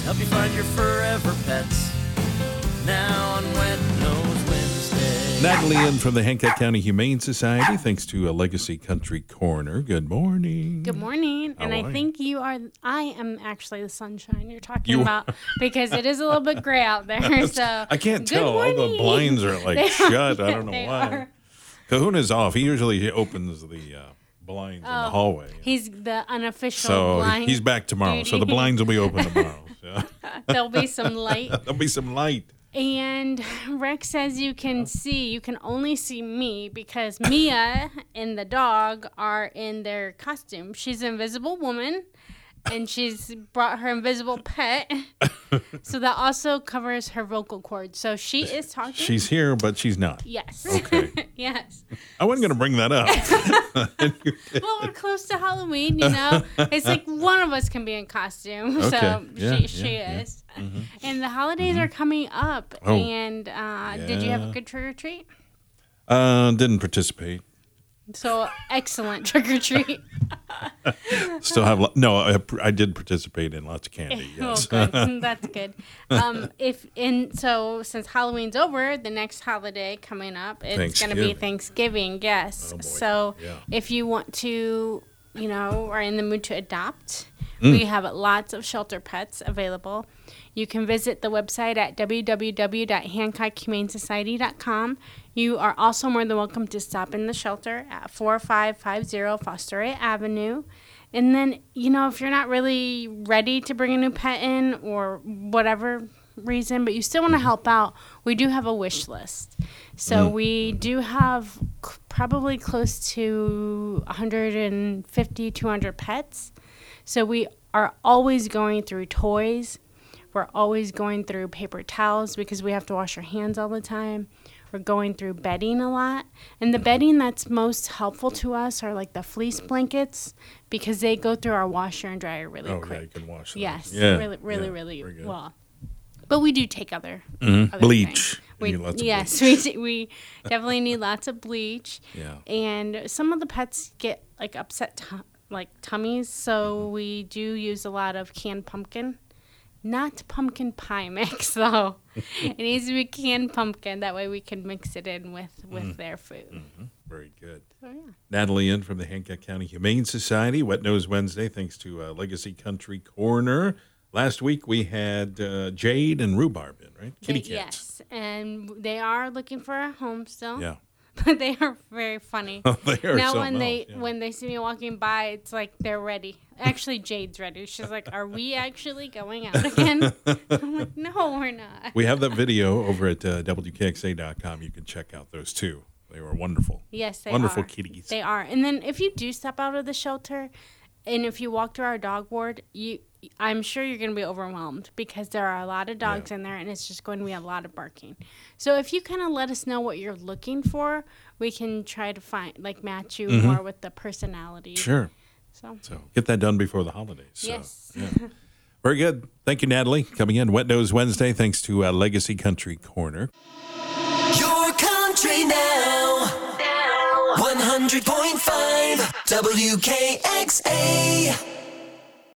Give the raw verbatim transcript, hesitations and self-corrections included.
help you find your forever pets. Now on Wet Nose Wednesday. Natalie in from the Hancock County Humane Society, thanks to a Legacy Country Corner. Good morning. Good morning. How and I are you? think you are, I am actually the sunshine you're talking You about because it is a little bit gray out there. So I can't good tell. All the morning. blinds are like They shut. are- I don't know they why. are. Kahuna's off. He usually opens the uh, blinds in the Oh, hallway. He's the unofficial So blind. he's back tomorrow. So the duty. blinds will be open tomorrow. So. There'll be some light. There'll be some light. And Rex says you can see, you can only see me because Mia and the dog are in their costume. She's an invisible woman, and she's brought her invisible pet. So that also covers her vocal cords. So she is talking. She's here, but she's not. Yes. Okay. Yes. I wasn't going to bring that up. Well, we're close to Halloween, you know. It's like one of us can be in costume. Okay. So Yeah, she, yeah, she yeah. is. And the holidays are coming up. Oh. And uh, did you have a Yeah. good trick or treat? Uh, didn't participate. So excellent trick or treat. Still have lo- no. I, I did participate in lots of candy. Yes. Oh, good. That's good. Um, if in so since Halloween's over, the next holiday coming up, it's going to be Thanksgiving. Yes. Oh, boy. So Yeah. if you want to, you know, are in the mood to adopt, Mm. we have lots of shelter pets available. You can visit the website at w w w dot hancock humane society dot com. You are also more than welcome to stop in the shelter at four five five zero Foster A Avenue. And then, you know, if you're not really ready to bring a new pet in or whatever reason, but you still want to help out, we do have a wish list. So Mm. we do have c- probably close to one hundred fifty, two hundred pets. So we are always going through toys. We're always going through paper towels because we have to wash our hands all the time. We're going through bedding a lot. And the bedding that's most helpful to us are like the fleece blankets because they go through our washer and dryer really Oh quick. yeah, you can wash those. Yes, Yeah. really, really, yeah, really very good. well. But we do take other, Mhm. other Bleach. things. You We, need lots of yes, we d- we definitely need lots of bleach. Yeah. And some of the pets get like upset tu- like tummies, so we do use a lot of canned pumpkin. Not pumpkin pie mix though. It needs to be canned pumpkin. That way we can mix it in with with Mm. their food. Very good. So yeah. Natalie in from the Hancock County Humane Society. Wet Nose Wednesday, thanks to uh, Legacy Country Corner. Last week we had uh, Jade and Rhubarb in, right? Kitty They- cats. Yes, and they are looking for a home still. Yeah. But they are very funny. They are now something when they else, yeah. when they see me walking by, it's like they're ready. Actually, Jade's ready. She's like, "Are we actually going out again?" I'm like, "No, we're not." We have that video over at uh, W K X A dot com. You can check out those too. They were wonderful. Yes, they Wonderful are. kitties. They are. And then if you do step out of the shelter, and if you walk through our dog ward, you I'm sure you're going to be overwhelmed because there are a lot of dogs Yeah. in there, and it's just going to be a lot of barking. So if you kind of let us know what you're looking for, we can try to find like match you more with the personality. Mm-hmm. Sure. So So get that done before the holidays. So, yes. yeah. Very good. Thank you, Natalie. Coming in Wet Nose Wednesday, thanks to uh, Legacy Country Corner. Your country now. one hundred point five W K X A.